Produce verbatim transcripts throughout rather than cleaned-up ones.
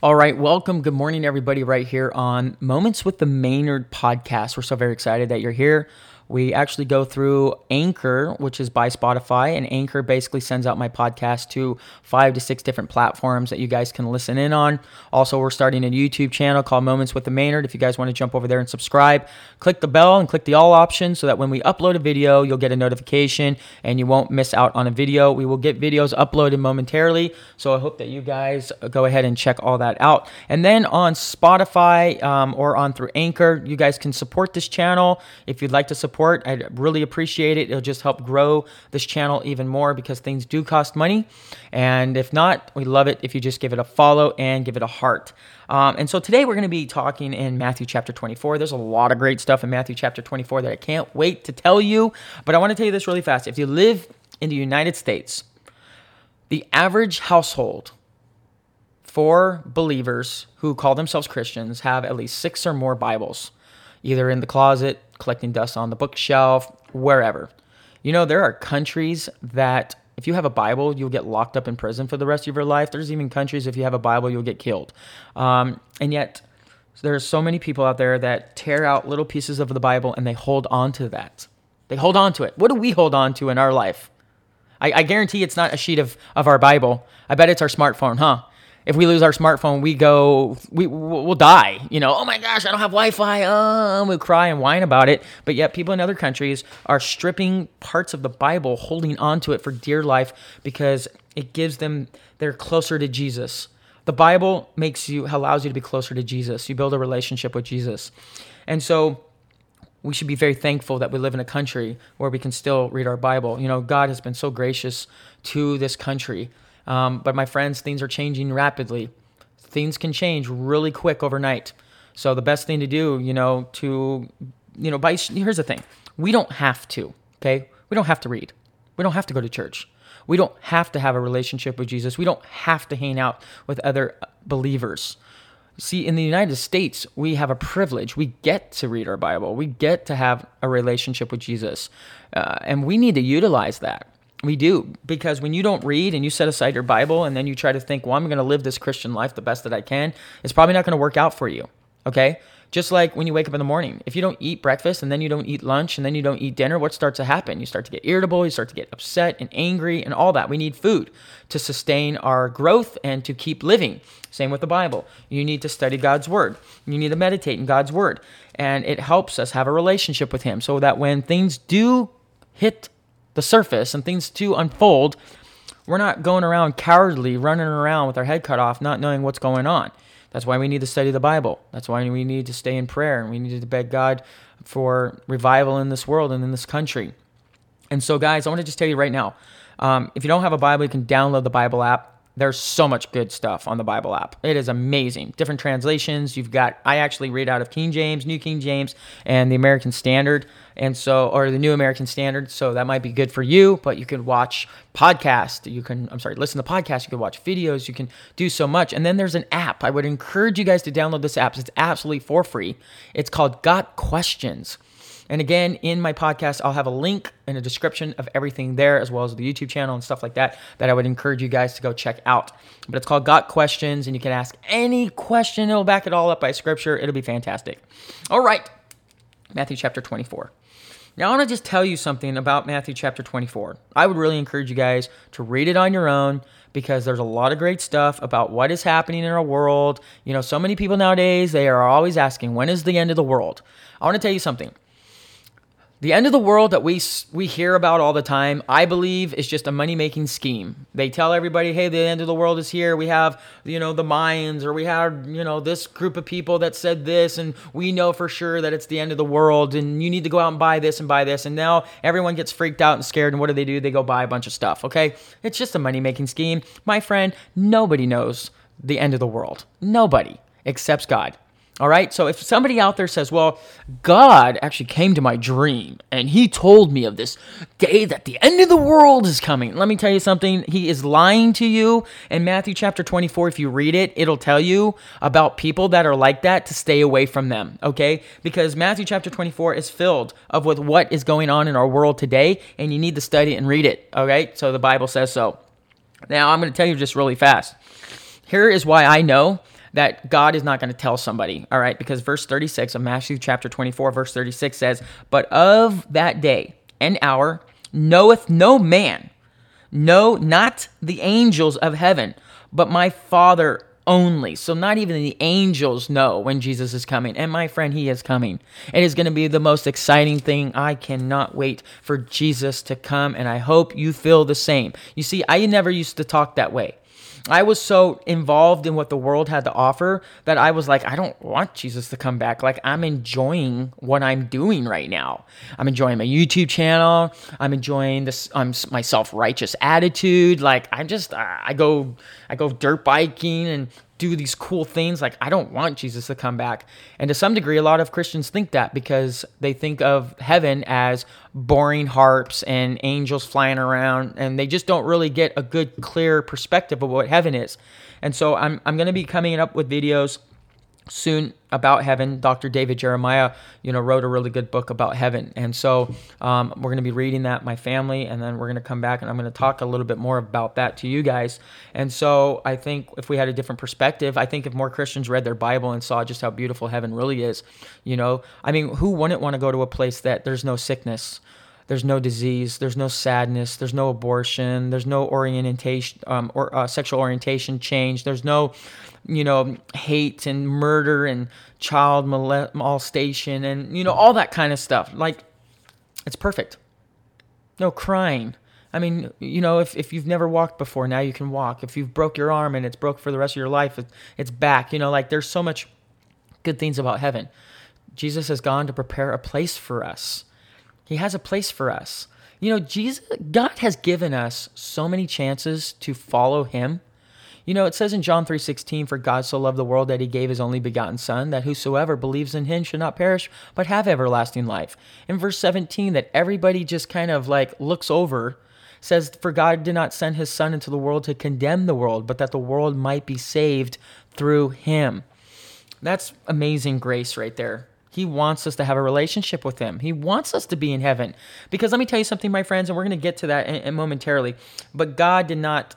All right, welcome. Good morning, everybody, right here on Moments with the Maynard podcast. We're so very excited that you're here. We actually go through Anchor, which is by Spotify, and Anchor basically sends out my podcast to five to six different platforms that you guys can listen in on. Also, we're starting a YouTube channel called Moments with the Maynard. If you guys want to jump over there and subscribe, click the bell and click the all option so that when we upload a video, you'll get a notification and you won't miss out on a video. We will get videos uploaded momentarily, so I hope that you guys go ahead and check all that out. And then on Spotify um, or on through Anchor, you guys can support this channel. If you'd like to support, I'd really appreciate it. It'll just help grow this channel even more because things do cost money. And if not, we love it if you just give it a follow and give it a heart. Um, and so today we're going to be talking in Matthew chapter twenty-four. There's a lot of great stuff in Matthew chapter twenty-four that I can't wait to tell you. But I want to tell you this really fast. If you live in the United States, the average household for believers who call themselves Christians have at least six or more Bibles, either in the closet, collecting dust on the bookshelf, wherever. You know, there are countries that if you have a Bible, you'll get locked up in prison for the rest of your life. There's even countries, if you have a Bible, you'll get killed. Um, and yet, there's so many people out there that tear out little pieces of the Bible and they hold on to that. They hold on to it. What do we hold on to in our life? I, I guarantee it's not a sheet of, of our Bible. I bet it's our smartphone, huh? If we lose our smartphone, we go, we, we'll die. You know, oh my gosh, I don't have Wi-Fi. Oh, we'll cry and whine about it. But yet people in other countries are stripping parts of the Bible, holding on to it for dear life because it gives them, they're closer to Jesus. The Bible makes you, allows you to be closer to Jesus. You build a relationship with Jesus. And so we should be very thankful that we live in a country where we can still read our Bible. You know, God has been so gracious to this country. Um, but my friends, things are changing rapidly. Things can change really quick overnight. So the best thing to do, you know, to, you know, by, here's the thing. We don't have to, okay? We don't have to read. We don't have to go to church. We don't have to have a relationship with Jesus. We don't have to hang out with other believers. See, in the United States, we have a privilege. We get to read our Bible. We get to have a relationship with Jesus. Uh, and we need to utilize that. We do, because when you don't read and you set aside your Bible and then you try to think, well, I'm going to live this Christian life the best that I can, it's probably not going to work out for you, okay? Just like when you wake up in the morning. If you don't eat breakfast and then you don't eat lunch and then you don't eat dinner, what starts to happen? You start to get irritable, you start to get upset and angry and all that. We need food to sustain our growth and to keep living. Same with the Bible. You need to study God's Word. You need to meditate in God's Word. And it helps us have a relationship with Him so that when things do hit the surface and things to unfold, we're not going around cowardly, running around with our head cut off, not knowing what's going on. That's why we need to study the Bible. That's why we need to stay in prayer, and we need to beg God for revival in this world and in this country. And so, guys, I want to just tell you right now, um, if you don't have a Bible, you can download the Bible app. There's so much good stuff on the Bible app. It is amazing. Different translations. You've got, I actually read out of King James, New King James, and the American Standard, and so, or the New American Standard. So that might be good for you, but you can watch podcasts. You can, I'm sorry, listen to podcasts. You can watch videos. You can do so much. And then there's an app. I would encourage you guys to download this app. It's absolutely for free. It's called Got Questions. And again, in my podcast, I'll have a link in a description of everything there, as well as the YouTube channel and stuff like that, that I would encourage you guys to go check out. But it's called Got Questions, and you can ask any question. It'll back it all up by scripture. It'll be fantastic. All right, Matthew chapter twenty-four. Now, I want to just tell you something about Matthew chapter twenty-four. I would really encourage you guys to read it on your own, because there's a lot of great stuff about what is happening in our world. You know, so many people nowadays, they are always asking, when is the end of the world? I want to tell you something. The end of the world that we we hear about all the time, I believe, is just a money-making scheme. They tell everybody, hey, the end of the world is here. We have, you know, the Mayans, or we have, you know, this group of people that said this, and we know for sure that it's the end of the world, and you need to go out and buy this and buy this. And now everyone gets freaked out and scared, and what do they do? They go buy a bunch of stuff, okay? It's just a money-making scheme. My friend, nobody knows the end of the world. Nobody, except God. All right, so if somebody out there says, well, God actually came to my dream and he told me of this day that the end of the world is coming. Let me tell you something. He is lying to you. In Matthew chapter twenty-four, if you read it, it'll tell you about people that are like that, to stay away from them, okay? Because Matthew chapter twenty-four is filled of with what is going on in our world today, and you need to study it and read it, okay? So the Bible says so. Now, I'm going to tell you just really fast. Here is why I know that God is not going to tell somebody, all right? Because verse thirty-six of Matthew chapter twenty-four, verse thirty-six says, "But of that day and hour knoweth no man, no, not the angels of heaven, but my Father only." So not even the angels know when Jesus is coming. And my friend, he is coming. It is going to be the most exciting thing. I cannot wait for Jesus to come, and I hope you feel the same. You see, I never used to talk that way. I was so involved in what the world had to offer that I was like, I don't want Jesus to come back. Like, I'm enjoying what I'm doing right now. I'm enjoying my YouTube channel. I'm enjoying this, um, my self-righteous attitude. Like, I just, I go, I go dirt biking and do these cool things. Like, I don't want Jesus to come back. And to some degree, a lot of Christians think that because they think of heaven as boring harps and angels flying around, and they just don't really get a good, clear perspective of what heaven is. And so I'm I'm going to be coming up with videos soon about heaven. Doctor David Jeremiah, you know, wrote a really good book about heaven. And so um, we're going to be reading that, my family, and then we're going to come back and I'm going to talk a little bit more about that to you guys. And so I think if we had a different perspective, I think if more Christians read their Bible and saw just how beautiful heaven really is, you know, I mean, who wouldn't want to go to a place that there's no sickness, there's no disease, there's no sadness, there's no abortion, there's no orientation, um, or uh, sexual orientation change, there's no, you know, hate and murder and child molestation and, you know, all that kind of stuff. Like, it's perfect. No crying. I mean, you know, if, if you've never walked before, now you can walk. If you've broke your arm and it's broke for the rest of your life, it, it's back. You know, like, there's so much good things about heaven. Jesus has gone to prepare a place for us. He has a place for us. You know, Jesus, God has given us so many chances to follow him. You know, it says in John three sixteen, "For God so loved the world that he gave his only begotten Son, that whosoever believes in him should not perish, but have everlasting life." In verse seventeen, that everybody just kind of like looks over, says, "For God did not send his Son into the world to condemn the world, but that the world might be saved through him." That's amazing grace right there. He wants us to have a relationship with him. He wants us to be in heaven. Because let me tell you something, my friends, and we're going to get to that in, in momentarily, but God did not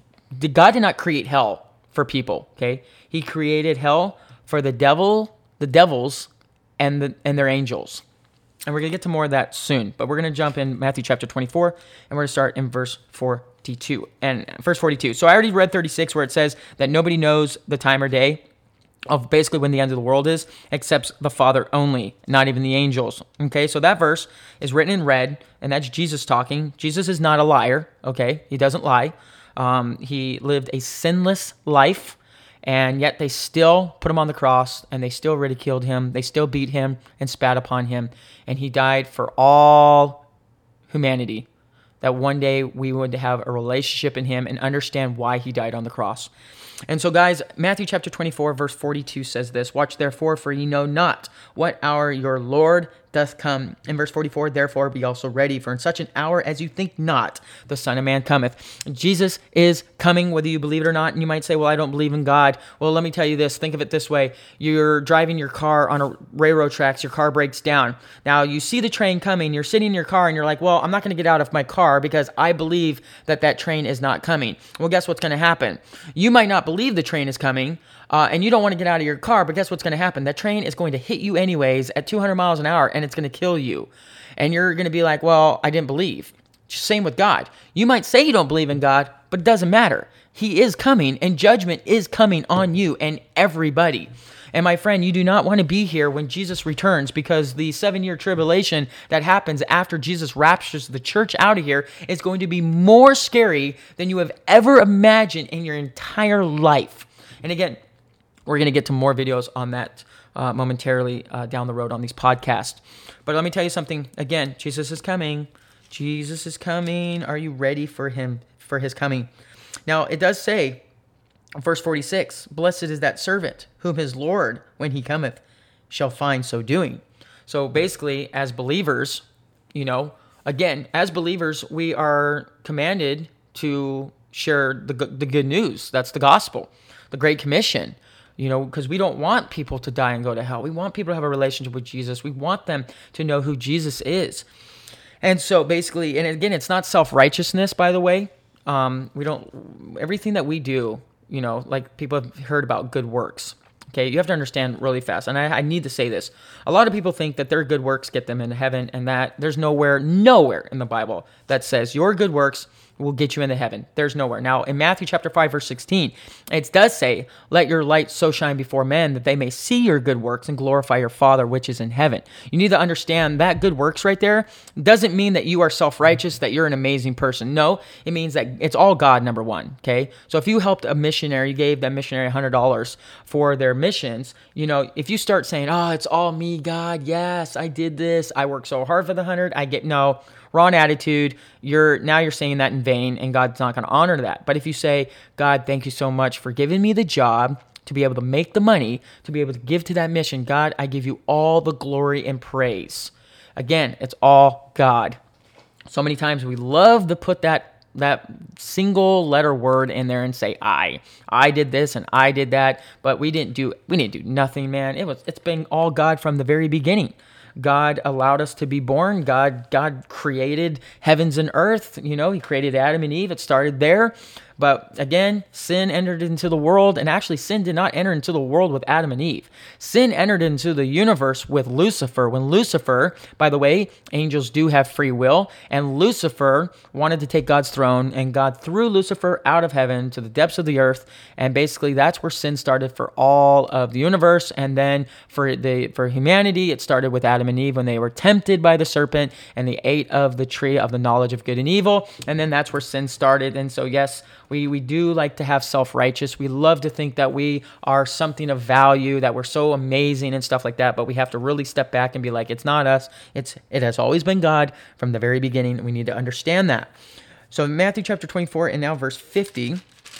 God did not create hell for people, okay? He created hell for the devil, the devils, and the and their angels. And we're going to get to more of that soon. But we're going to jump in Matthew chapter twenty-four, and we're going to start in verse forty-two. And verse forty-two. So I already read thirty-six, where it says that nobody knows the time or day of basically when the end of the world is, except the Father only, not even the angels. Okay, so that verse is written in red, and that's Jesus talking. Jesus is not a liar, okay? He doesn't lie. Um, he lived a sinless life, and yet they still put him on the cross, and they still ridiculed him. They still beat him and spat upon him, and he died for all humanity, that one day we would have a relationship in him and understand why he died on the cross. And so, guys, Matthew chapter twenty-four, verse forty-two says this, "Watch therefore, for ye know not what hour your Lord doth come." In verse forty-four, "Therefore be also ready, for in such an hour as you think not, the Son of Man cometh." Jesus is coming, whether you believe it or not. And you might say, "Well, I don't believe in God." Well, let me tell you this. Think of it this way. You're driving your car on a railroad tracks. Your car breaks down. Now, you see the train coming. You're sitting in your car, and you're like, "Well, I'm not going to get out of my car because I believe that that train is not coming." Well, guess what's going to happen? You might not believe the train is coming, uh, and you don't want to get out of your car, but guess what's going to happen? That train is going to hit you anyways at two hundred miles an hour, and it's going to kill you. And you're going to be like, "Well, I didn't believe." Same with God. You might say you don't believe in God, but it doesn't matter. He is coming, and judgment is coming on you and everybody. And my friend, you do not want to be here when Jesus returns, because the seven-year tribulation that happens after Jesus raptures the church out of here is going to be more scary than you have ever imagined in your entire life. And again, we're going to get to more videos on that uh, momentarily uh, down the road on these podcasts. But let me tell you something. Again, Jesus is coming. Jesus is coming. Are you ready for him, for his coming? Now, it does say, verse forty-six, "Blessed is that servant whom his Lord, when he cometh, shall find so doing." So basically, as believers, you know, again, as believers, we are commanded to share the the good news. That's the gospel, the Great Commission, you know, because we don't want people to die and go to hell. We want people to have a relationship with Jesus. We want them to know who Jesus is. And so basically, and again, it's not self-righteousness, by the way. Um, we don't, everything that we do, you know, like people have heard about good works. Okay, you have to understand really fast, and I, I need to say this. A lot of people think that their good works get them into heaven, and that there's nowhere, nowhere in the Bible that says your good works will get you into heaven. There's nowhere. Now, in Matthew chapter five, verse sixteen, it does say, let your light so shine before men that they may see your good works and glorify your Father which is in heaven. You need to understand that good works right there doesn't mean that you are self-righteous, that you're an amazing person. No, it means that it's all God, number one, okay? So if you helped a missionary, you gave that missionary one hundred dollars for their missions, you know, if you start saying, oh, it's all me, God, yes, I did this, I worked so hard for the one hundred, I get, no, wrong attitude. You're now you're saying that in vain, and God's not going to honor that. But if you say, God, thank you so much for giving me the job to be able to make the money, to be able to give to that mission, God, I give you all the glory and praise. Again, it's all God. So many times we love to put that that single letter word in there and say I. I did this and I did that, but we didn't do we didn't do nothing, man. It was it's been all God from the very beginning. God allowed us to be born. God, God created heavens and earth. You know, he created Adam and Eve. It started there. But again, sin entered into the world, and actually sin did not enter into the world with Adam and Eve. Sin entered into the universe with Lucifer. When Lucifer, by the way, angels do have free will, and Lucifer wanted to take God's throne, and God threw Lucifer out of heaven to the depths of the earth, and basically that's where sin started for all of the universe. And then for the for humanity, it started with Adam and Eve when they were tempted by the serpent, and they ate of the tree of the knowledge of good and evil, and then that's where sin started. And so yes, We we do like to have self-righteous. We love to think that we are something of value, that we're so amazing and stuff like that, but we have to really step back and be like, it's not us. It's It has always been God from the very beginning. We need to understand that. So in Matthew chapter twenty-four and now verse fifty,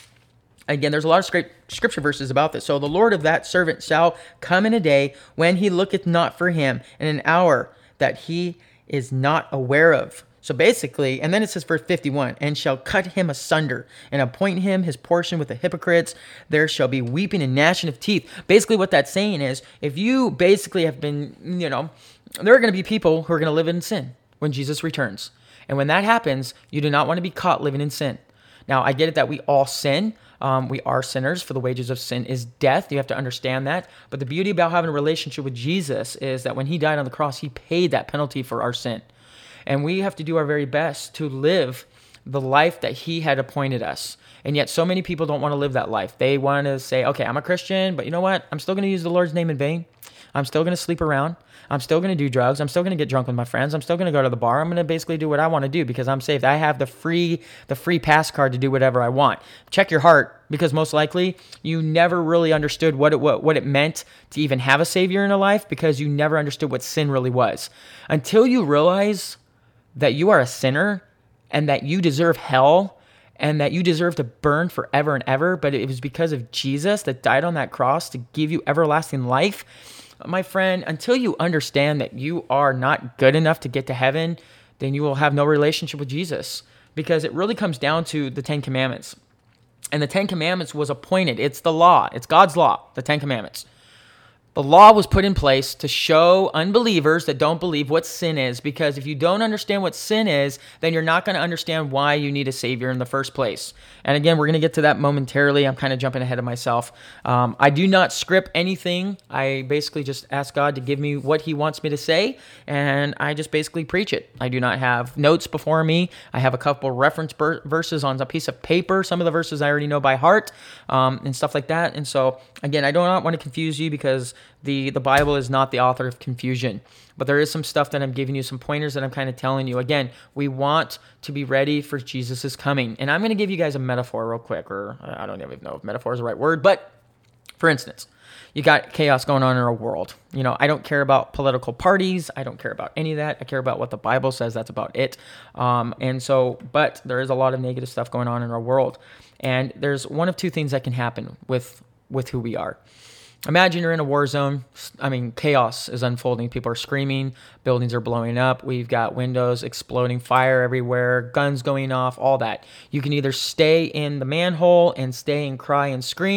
again, there's a lot of scripture verses about this. So the Lord of that servant shall come in a day when he looketh not for him, in an hour that he is not aware of. So basically, and then it says verse fifty-one, and shall cut him asunder and appoint him his portion with the hypocrites. There shall be weeping and gnashing of teeth. Basically what that's saying is, if you basically have been, you know, there are going to be people who are going to live in sin when Jesus returns. And when that happens, you do not want to be caught living in sin. Now, I get it that we all sin. Um, we are sinners, for the wages of sin is death. You have to understand that. But the beauty about having a relationship with Jesus is that when he died on the cross, he paid that penalty for our sin. And we have to do our very best to live the life that he had appointed us. And yet so many people don't want to live that life. They want to say, okay, I'm a Christian, but you know what? I'm still going to use the Lord's name in vain. I'm still going to sleep around. I'm still going to do drugs. I'm still going to get drunk with my friends. I'm still going to go to the bar. I'm going to basically do what I want to do because I'm saved. I have the free the free pass card to do whatever I want. Check your heart, because most likely you never really understood what it what, what it meant to even have a savior in a life, because you never understood what sin really was. Until you realize that you are a sinner and that you deserve hell and that you deserve to burn forever and ever, but it was because of Jesus that died on that cross to give you everlasting life. My friend, until you understand that you are not good enough to get to heaven, then you will have no relationship with Jesus, because it really comes down to the Ten Commandments. And the Ten Commandments was appointed. It's the law. It's God's law, the Ten Commandments. The law was put in place to show unbelievers that don't believe what sin is, because if you don't understand what sin is, then you're not going to understand why you need a savior in the first place. And again, we're going to get to that momentarily. I'm kind of jumping ahead of myself. Um, I do not script anything. I basically just ask God to give me what he wants me to say, and I just basically preach it. I do not have notes before me. I have a couple reference ber- verses on a piece of paper. Some of the verses I already know by heart, um, and stuff like that. And so, again, I do not want to confuse you, because The the Bible is not the author of confusion, but there is some stuff that I'm giving you, some pointers that I'm kind of telling you. Again, we want to be ready for Jesus' coming. And I'm going to give you guys a metaphor real quick, or I don't even know if metaphor is the right word, but for instance, you got chaos going on in our world. You know, I don't care about political parties. I don't care about any of that. I care about what the Bible says. That's about it. Um, and so, but there is a lot of negative stuff going on in our world. And there's one of two things that can happen with with who we are. Imagine you're in a war zone. I mean, chaos is unfolding. People are screaming. Buildings are blowing up. We've got windows exploding, fire everywhere, guns going off, all that. You can either stay in the manhole and stay and cry and scream,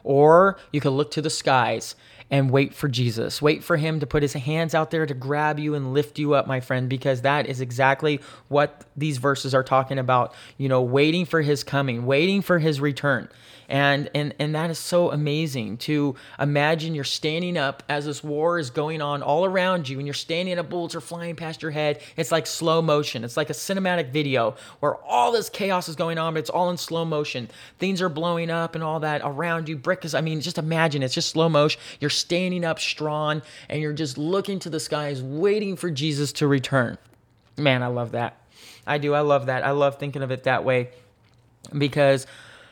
or you could look to the skies and wait for Jesus. Wait for him to put his hands out there to grab you and lift you up, my friend, because that is exactly what these verses are talking about. You know, waiting for his coming, waiting for his return. And, and and that is so amazing to imagine you're standing up as this war is going on all around you, and you're standing up, bullets are flying past your head. It's like slow motion. It's like a cinematic video where all this chaos is going on, but it's all in slow motion. Things are blowing up and all that around you. Brick is, I mean, just imagine it's just slow motion. You're standing up strong, and you're just looking to the skies, waiting for Jesus to return. Man, I love that. I do. I love that. I love thinking of it that way, because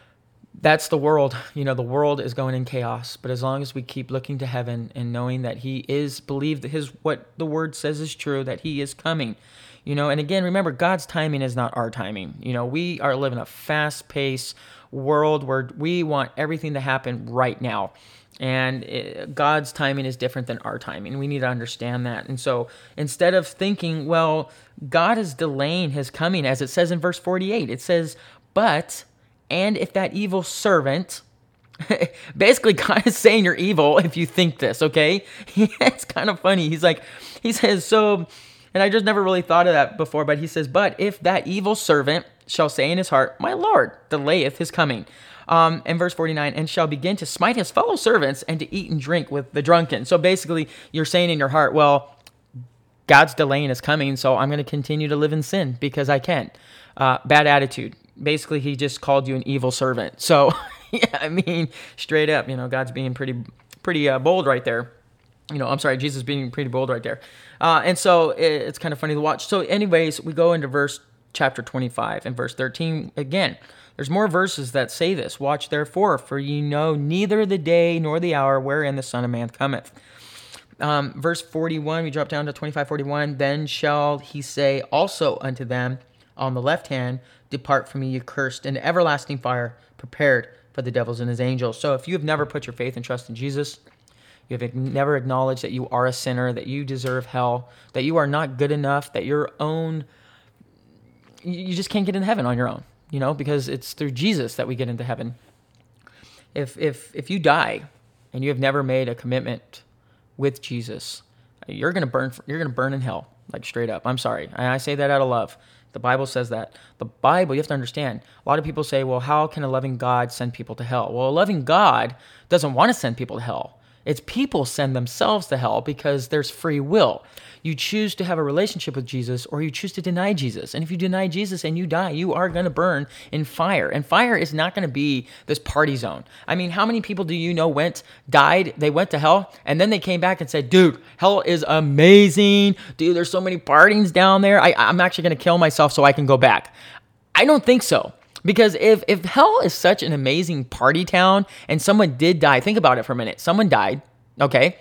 that's the world. You know, the world is going in chaos, but as long as we keep looking to heaven and knowing that he is, believe that his, what the word says is true, that he is coming, you know, and again, remember, God's timing is not our timing. You know, we are living a fast-paced world where we want everything to happen right now. And it, God's timing is different than our timing. We need to understand that. And so instead of thinking, well, God is delaying his coming, as it says in verse forty-eight, it says, but, and if that evil servant, basically God is saying you're evil if you think this, okay? It's kind of funny. He's like, he says, so, and I just never really thought of that before, but he says, but if that evil servant shall say in his heart, my Lord delayeth his coming. Um, and verse forty-nine, and shall begin to smite his fellow servants and to eat and drink with the drunken. So basically, you're saying in your heart, well, God's delaying his coming, so I'm going to continue to live in sin because I can. Uh, bad attitude. Basically, he just called you an evil servant. So, yeah, I mean, straight up, you know, God's being pretty, pretty uh, bold right there. You know, I'm sorry, Jesus being pretty bold right there. Uh, and so it, it's kind of funny to watch. So anyways, we go into verse chapter twenty-five and verse thirteen again. There's more verses that say this. Watch therefore, for ye know neither the day nor the hour wherein the Son of Man cometh. Um, verse forty-one, we drop down to twenty-five forty-one. Then shall he say also unto them on the left hand, depart from me, ye cursed, into everlasting fire, prepared for the devils and his angels. So if you have never put your faith and trust in Jesus, you have never acknowledged that you are a sinner, that you deserve hell, that you are not good enough, that your own, you just can't get into heaven on your own. You know, because it's through Jesus that we get into heaven. If if if you die and you have never made a commitment with Jesus, you're gonna burn. You're gonna burn in hell, like straight up. I'm sorry, and I say that out of love. The Bible says that. The Bible, you have to understand. A lot of people say, "Well, how can a loving God send people to hell?" Well, a loving God doesn't want to send people to hell. It's people send themselves to hell because there's free will. You choose to have a relationship with Jesus or you choose to deny Jesus. And if you deny Jesus and you die, you are going to burn in fire. And fire is not going to be this party zone. I mean, how many people do you know went, died, they went to hell, and then they came back and said, dude, hell is amazing. Dude, there's so many partings down there. I, I'm actually going to kill myself so I can go back. I don't think so. Because if, if hell is such an amazing party town and someone did die, think about it for a minute. Someone died, okay,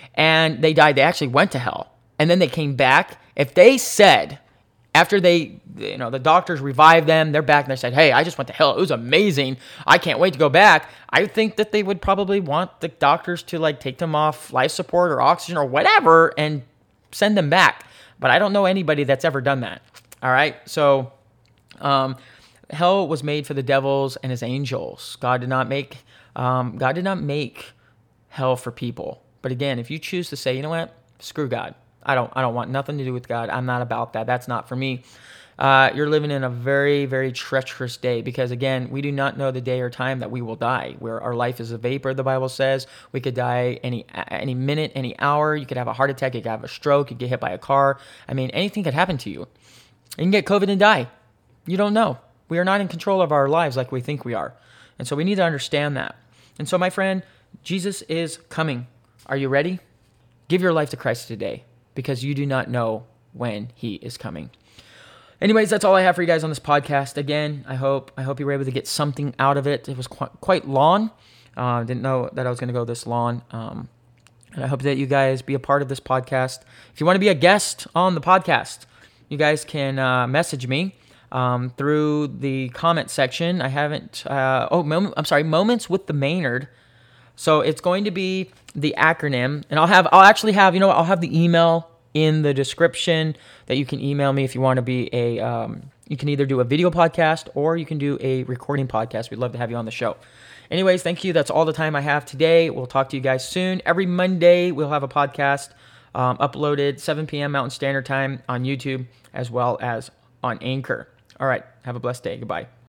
and they died. They actually went to hell, and then they came back. If they said, after they, you know, the doctors revived them, they're back, and they said, hey, I just went to hell. It was amazing. I can't wait to go back. I think that they would probably want the doctors to, like, take them off life support or oxygen or whatever and send them back. But I don't know anybody that's ever done that, all right? So, um... hell was made for the devils and his angels. God did not make um, God did not make hell for people. But again, if you choose to say, you know what, screw God, I don't I don't want nothing to do with God. I'm not about that. That's not for me. Uh, you're living in a very, very treacherous day because, again, we do not know the day or time that we will die. Where our life is a vapor, the Bible says. We could die any any minute, any hour. You could have a heart attack. You could have a stroke. You could get hit by a car. I mean, anything could happen to you. You can get COVID and die. You don't know. We are not in control of our lives like we think we are. And so we need to understand that. And so, my friend, Jesus is coming. Are you ready? Give your life to Christ today because you do not know when he is coming. Anyways, that's all I have for you guys on this podcast. Again, I hope I hope you were able to get something out of it. It was quite, quite long. I uh, didn't know that I was going to go this long. Um, and I hope that you guys be a part of this podcast. If you want to be a guest on the podcast, you guys can uh, message me. Um, through the comment section. I haven't, uh, oh, moment, I'm sorry, Moments with the Maynard. So it's going to be the acronym, and I'll have, I'll actually have, you know, I'll have the email in the description that you can email me if you want to be a, um, You can either do a video podcast or you can do a recording podcast. We'd love to have you on the show. Anyways, thank you. That's all the time I have today. We'll talk to you guys soon. Every Monday, we'll have a podcast um, uploaded seven p.m. Mountain Standard Time on YouTube as well as on Anchor. All right. Have a blessed day. Goodbye.